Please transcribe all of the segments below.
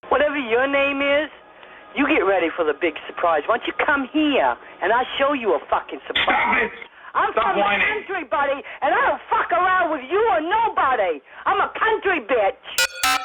Whatever your name is, you get ready for the big surprise. Why don't you come here and I'll show you a fucking surprise. Stop it! I'm Stop from the whining. country, buddy, and I don't fuck around with you or nobody. I'm a country bitch.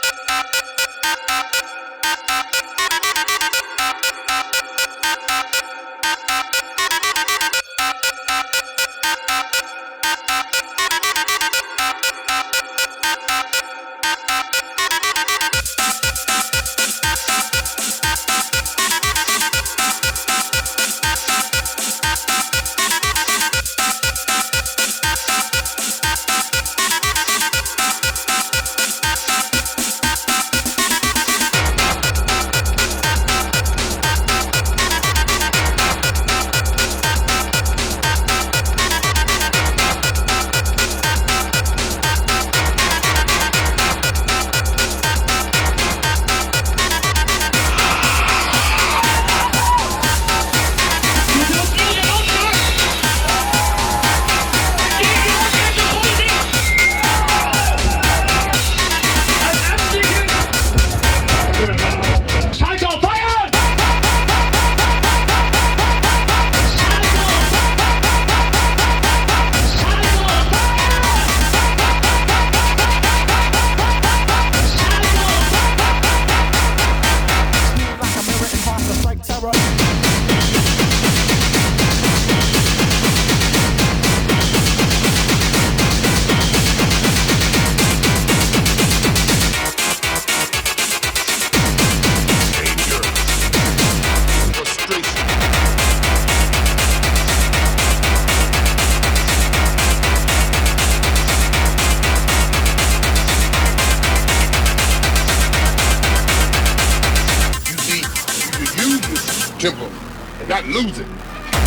Temple, not lose it.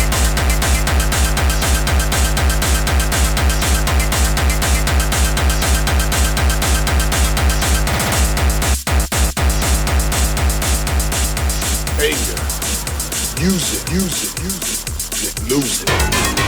Anger. Use it, use it, use it. Lose it.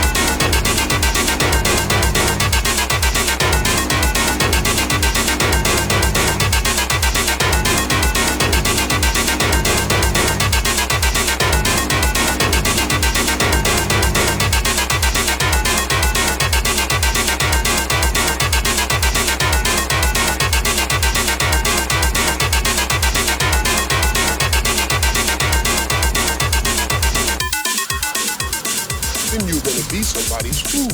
Then you're gonna be somebody's fool.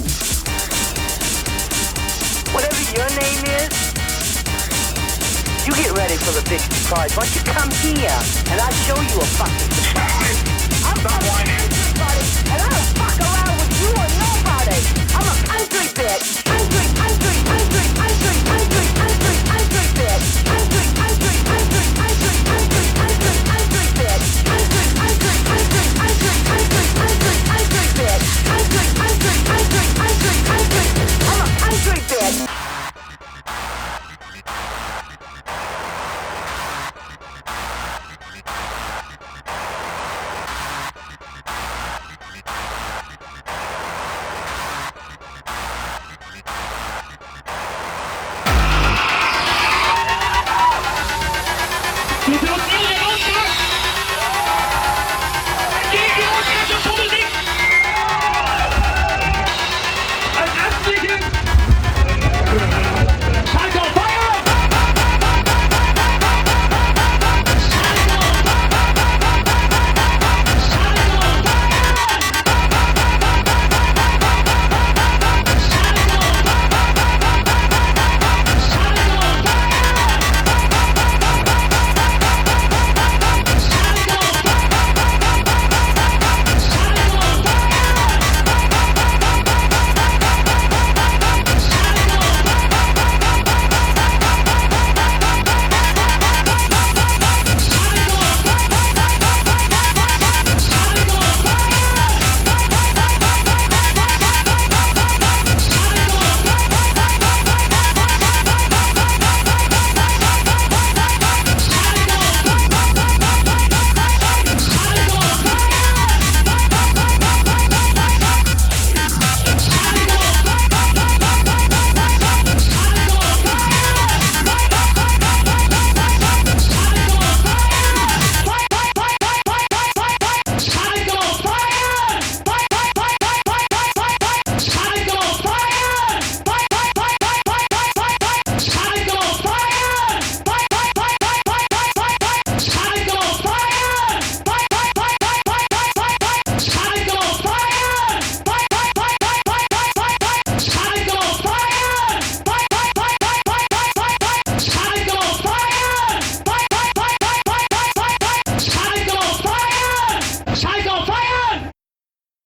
Whatever your name is, you get ready for the big surprise. Why don't you come here and I'll show you a fucking surprise. I'm Stop whining. buddy, and I don't fuck around with you or nobody. I'm a country bitch. Country, country, country, country, country, country, country bitch. Country, country, country, country, country, country, country bitch. Country, country, country, country, country, country, country bitch. Country, country, country, country, country. I'm a country bitch. You do